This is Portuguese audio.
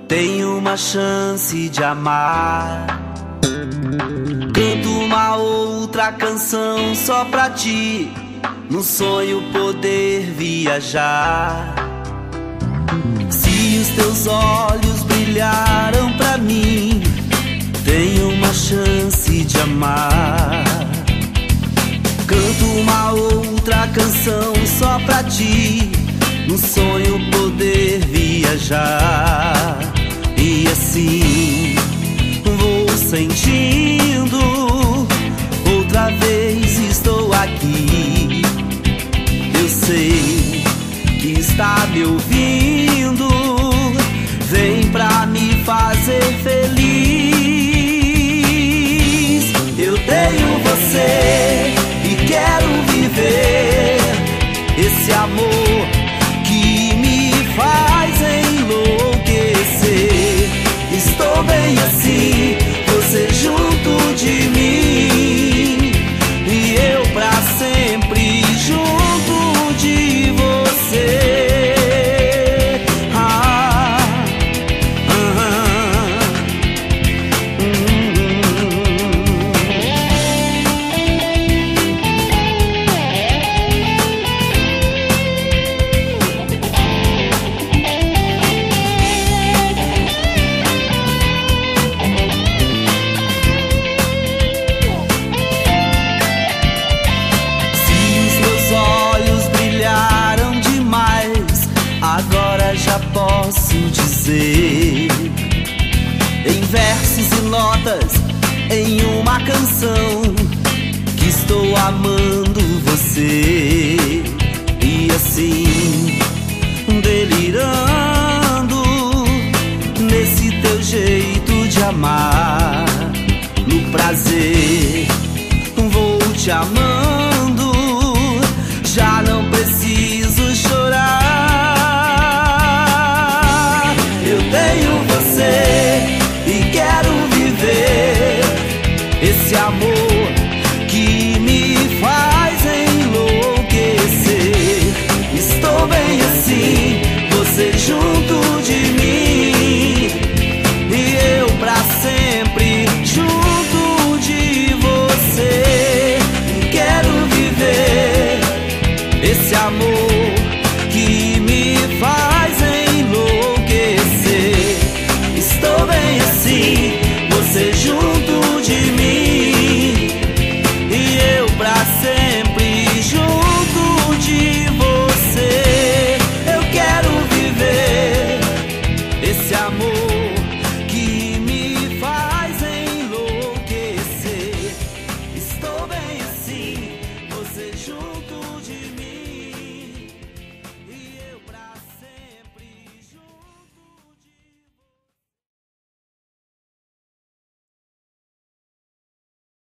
tenho uma chance de amar. Canto uma outra canção só pra ti, no sonho poder viajar. Se os teus olhos brilharam pra mim, tenho uma chance de amar. Canto uma outra canção só pra ti, no sonho poder viajar. E assim vou sentindo, outra vez estou aqui. Eu sei que está me ouvindo, vem pra me fazer feliz. Eu tenho você e quero viver esse amor que me faz enlouquecer. Estou bem assim, você junto de mim, e eu pra sempre junto de você. Posso dizer, em versos e notas, em uma canção, que estou amando você. E assim, delirando nesse teu jeito de amar, no prazer vou te amando.